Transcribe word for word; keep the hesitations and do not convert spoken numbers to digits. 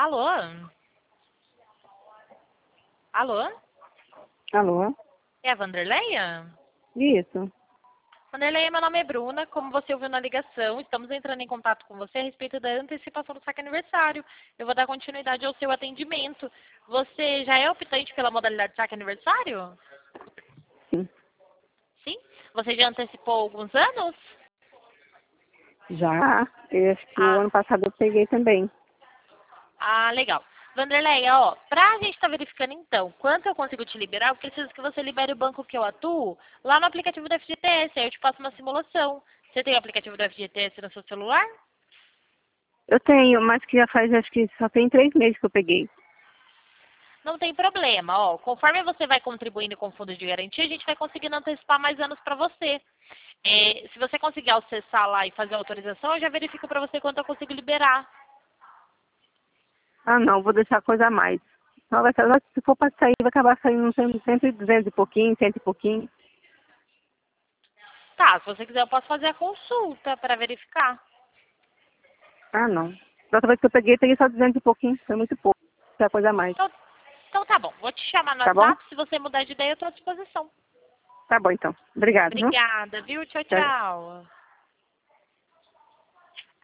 Alô? Alô? Alô? É a Vanderleia? Isso. Vanderleia, meu nome é Bruna. Como você ouviu na ligação, estamos entrando em contato com você a respeito da antecipação do saque aniversário. Eu vou dar continuidade ao seu atendimento. Você já é optante pela modalidade saque aniversário? Sim. Sim? Você já antecipou alguns anos? Já. Eu acho que o Ah, ano passado eu peguei também. ah legal. Vanderleia, ó, pra gente estar verificando então quanto eu consigo te liberar, eu preciso que você libere o banco que eu atuo lá no aplicativo do F G T S, aí eu te passo uma simulação. Você tem o aplicativo do F G T S no seu celular? Eu tenho, mas que já faz, acho que só tem três meses que eu peguei. Não tem problema, ó. Conforme você vai contribuindo com fundos de garantia, a gente vai conseguindo antecipar mais anos para você. É, se você conseguir acessar lá e fazer a autorização, eu já verifico para você quanto eu consigo liberar. Ah, não, vou deixar a coisa a mais. Só vai, ser- se for para sair, vai acabar saindo sempre, sempre duzentos e pouquinho, cento e pouquinho. Tá, se você quiser eu posso fazer a consulta para verificar. Ah, não. Da outra vez que eu peguei, peguei só duzentos e pouquinho. Foi muito pouco. Deixar a coisa a mais. Então, então tá bom, vou te chamar no Tá bom? WhatsApp, se você mudar de ideia eu estou à disposição. Tá bom, então. Obrigado, viu? Obrigada, viu? Tchau, Tchau. tchau.